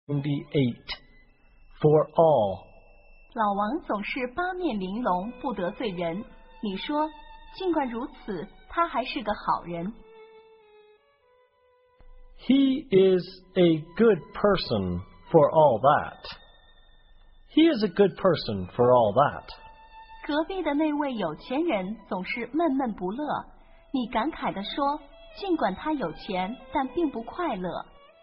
For all. 老王总是八面玲珑，不得罪人。你说，尽管如此，他还是个好人。 He is a good person for all that. He is a good person for all that. 隔壁的那位有钱人总是闷闷不乐。你感慨地说，尽管他有钱，但并不快乐。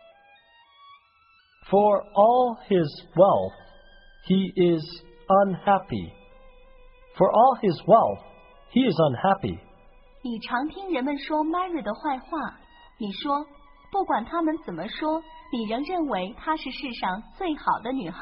For all his wealth, he is unhappy. For all his wealth, he is unhappy. 你常听人们说 Mary 的坏话，你说，不管他们怎么说，你仍认为她是世上最好的女孩。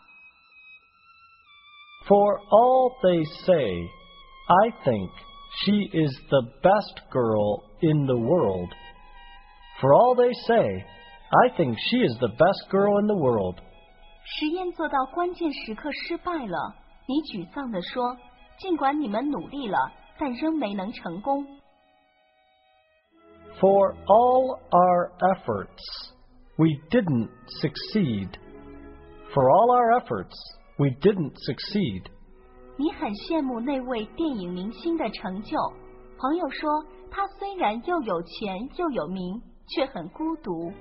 For all they say, I think she is the best girl in the world. For all they say, I think she is the best girl in the world. 实验做到关键时刻失败了，你沮丧地说，尽管你们努力了，但仍没能成功。 For all our efforts, we didn't succeed. For all our efforts, we didn't succeed. 你很羡慕那位电影明星的成就。朋友说，他虽然又有钱又有名，却很孤独。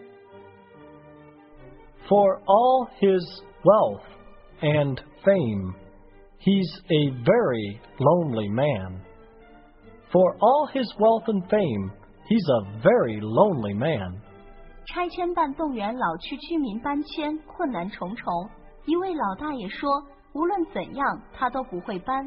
For all his wealth and fame, he's a very lonely man. For all his wealth and fame, he's a very lonely man. 拆迁办动员老区居民搬迁，困难重重。一位老大爷说，无论怎样，他都不会搬。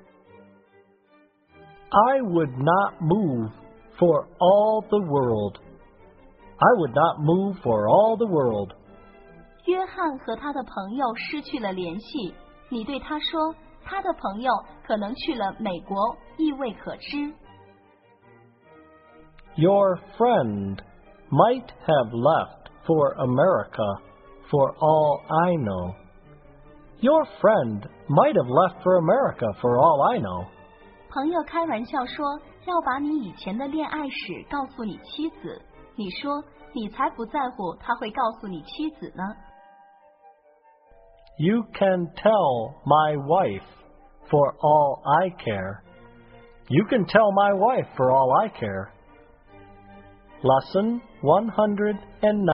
I would not move for all the world. I would not move for all the world. 约翰和他的朋友失去了联系，你对他说，他的朋友可能去了美国，亦未可知。 Your friend might have left for America, for all I know. Your friend might have left for America, for all I know. 朋友开玩笑说，要把你以前的恋爱史告诉你妻子。你说，你才不在乎他会告诉你妻子呢。 You can tell my wife, for all I care. You can tell my wife, for all I care. Lesson 109.